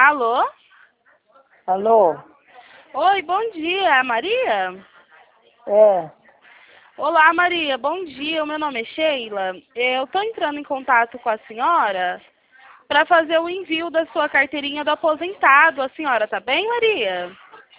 Alô? Alô? Oi, bom dia, Maria? É. Olá, Maria, bom dia. O meu nome é Sheila. Eu estou entrando em contato com a senhora para fazer o envio da sua carteirinha do aposentado. A senhora tá bem, Maria?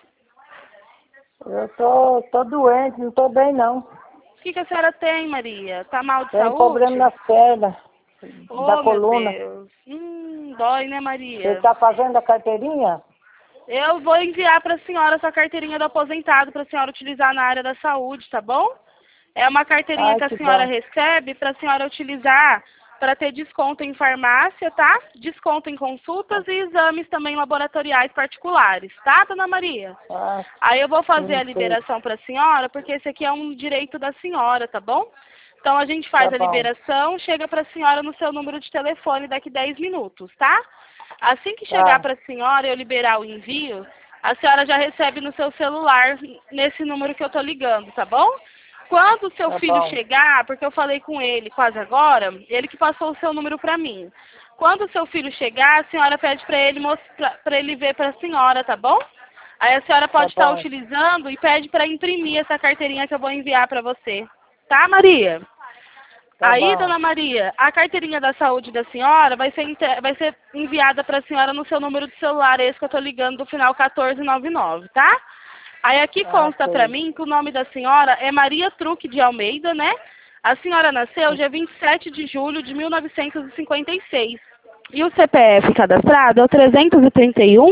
Eu tô doente, não tô bem não. O que a senhora tem, Maria? Tá mal de Tenho problema saúde? nas pernas, da Oh, meu coluna. Deus. Dói, né, Você Maria? tá fazendo a carteirinha? Eu vou enviar para a senhora sua carteirinha do aposentado para a senhora utilizar na área da saúde, tá bom? É uma carteirinha Ai, que a que senhora bom. recebe para a senhora utilizar para ter desconto em farmácia, tá? Desconto em consultas e exames também laboratoriais particulares, tá, dona Maria? Ah, Aí eu vou fazer sim, a sei. liberação para a senhora, porque esse aqui é um direito da senhora, tá bom? Então a gente Tá faz a bom. liberação, chega para a senhora no seu número de telefone daqui 10 minutos, tá? Assim que chegar Tá, para a senhora e eu liberar o envio, a senhora já recebe no seu celular, nesse número que eu tô ligando, tá bom? Quando o seu tá filho bom. chegar, porque eu falei com ele quase agora, ele que passou o seu número para mim. Quando o seu filho chegar, a senhora pede para ele mostrar, para ele ver para a senhora, tá bom? Aí a senhora Tá pode estar bom. utilizando e pede para imprimir essa carteirinha que eu vou enviar para você. Tá, Maria? Tá Aí, bom. dona Maria, a carteirinha da saúde da senhora vai ser enviada para a senhora no seu número de celular, esse que eu estou ligando do final 1499, tá? Aí aqui Ah, consta para sei. mim que o nome da senhora é Maria Truque de Almeida, né? A senhora nasceu dia 27 de julho de 1956. E o CPF cadastrado é o 331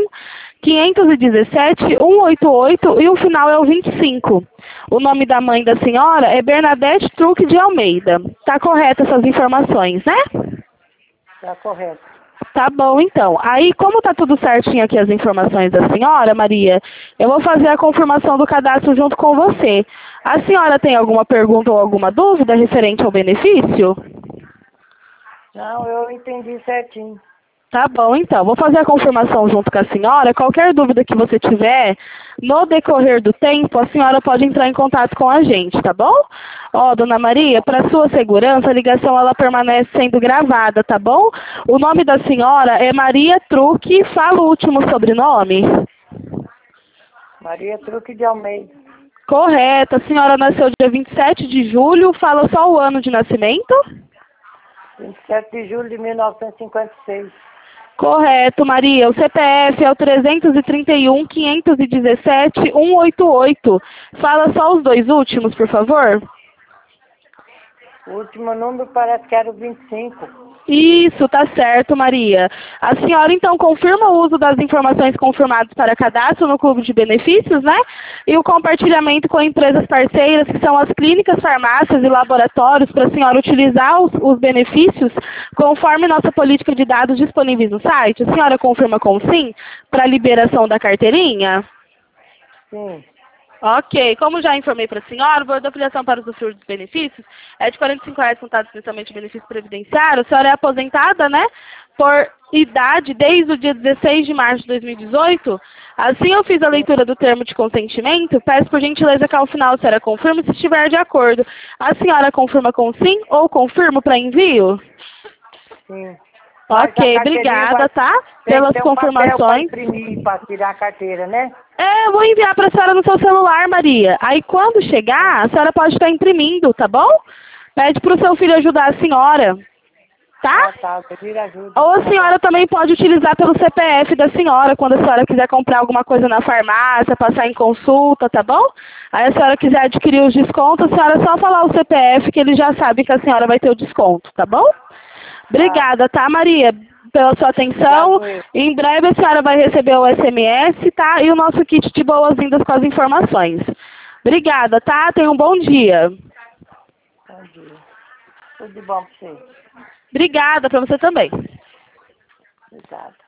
517 188 e o final é o 25. O nome da mãe da senhora é Bernadette Truque de Almeida. Tá correta essas informações, né? Tá correto. Tá bom, então. Aí, como tá tudo certinho aqui as informações da senhora, Maria, eu vou fazer a confirmação do cadastro junto com você. A senhora tem alguma pergunta ou alguma dúvida referente ao benefício? Não, eu entendi certinho. Tá bom, então. Vou fazer a confirmação junto com a senhora. Qualquer dúvida que você tiver, no decorrer do tempo, a senhora pode entrar em contato com a gente, tá bom? Ó, dona Maria, para sua segurança, a ligação ela permanece sendo gravada, tá bom? O nome da senhora é Maria Truque. Fala o último sobrenome. Maria Truque de Almeida. Correto. A senhora nasceu dia 27 de julho. Fala só o ano de nascimento. 27 de julho de 1956. Correto, Maria. O CPF é o 331 517 188. Fala só os dois últimos, por favor. O último número parece que era o 25. Isso, tá certo, Maria. A senhora, então, confirma o uso das informações confirmadas para cadastro no Clube de Benefícios, né? E o compartilhamento com empresas parceiras, que são as clínicas, farmácias e laboratórios, para a senhora utilizar os benefícios conforme nossa política de dados disponíveis no site. A senhora confirma com sim para a liberação da carteirinha? Sim. Ok, como já informei para a senhora, o valor da filiação para usufruir dos benefícios é de R$ 45,00 contados inicialmente benefício previdenciário. A senhora é aposentada, né, por idade desde o dia 16 de março de 2018. Assim eu fiz a Sim. leitura do termo de consentimento. Peço por gentileza que ao final a senhora confirme se estiver de acordo. A senhora confirma com sim ou confirmo para envio? Sim. Mas a Ok, carteirinha obrigada, vai tá, tem que pelas ter um papel para confirmações. imprimir, para tirar a carteira, né? É, eu vou enviar para a senhora no seu celular, Maria. Aí quando chegar, a senhora pode estar imprimindo, tá bom? Pede para o seu filho ajudar a senhora, tá? Ah, tá. Pedir ajuda. Ou a Tá bom. senhora também pode utilizar pelo CPF da senhora, quando a senhora quiser comprar alguma coisa na farmácia, passar em consulta, tá bom? Aí a senhora quiser adquirir os descontos, a senhora só falar o CPF que ele já sabe que a senhora vai ter o desconto, tá bom? Tá. Obrigada, tá, Maria, pela sua atenção. Obrigado eu. Em breve a senhora vai receber o SMS, tá? E o nosso kit de boas-vindas com as informações. Obrigada, tá? Tenha um bom dia. Bom dia. Tudo de bom para você. Obrigada para você também. Obrigada.